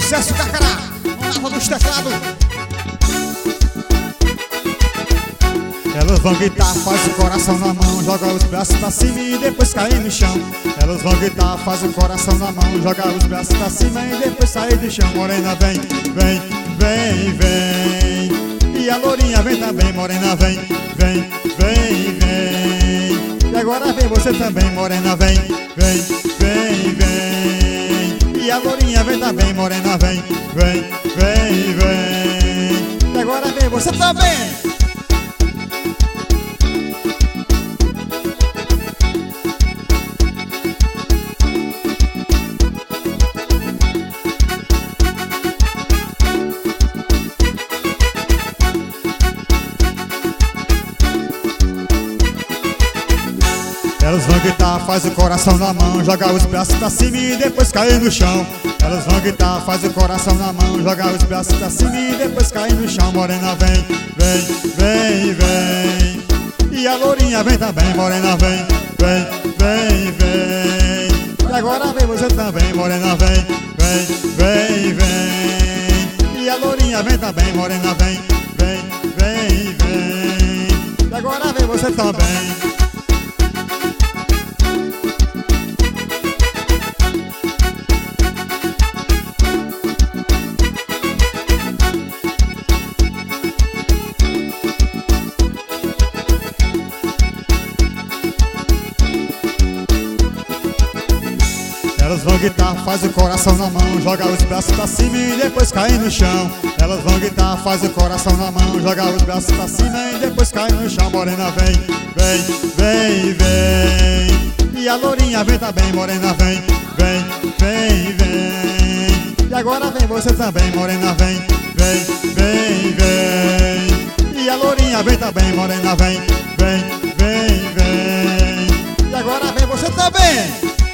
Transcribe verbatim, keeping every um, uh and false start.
sucesso, Carcará. Vamos lá, dos teclados. Elas vão gritar, faz o coração na mão, joga os braços pra cima e depois cai no chão. Elas vão gritar, faz o coração na mão, joga os braços pra cima e depois sai do chão. Morena vem, vem, vem, vem. E a lourinha vem também, morena vem, vem, vem, vem. E agora vem você também, morena vem, vem, vem, vem. E a lourinha vem também, morena vem, vem, vem, vem. E agora vem você também. Elas vão gritar, faz o coração na mão, joga os braços pra cima e depois cai no chão. Elas vão gritar, faz o coração na mão, joga os braços pra cima e depois cai no chão. Morena vem, vem, vem, vem. E a lourinha vem também, morena vem, vem, vem, vem. E agora vem você também, morena vem, vem, vem, vem. E a lourinha vem também, morena vem, vem, vem, vem. E agora vem você também. Elas vão gritar, faz o coração na mão, joga os braços pra cima e depois cai no chão. Elas vão gritar, faz o coração na mão, joga os braços pra cima e depois cai no chão. Morena vem, vem, vem, vem. E a lourinha vem também, morena vem, vem, vem, vem. E agora vem você também, morena vem, vem, vem, vem. E a lourinha vem também, morena vem, vem, vem, vem. E agora vem você também.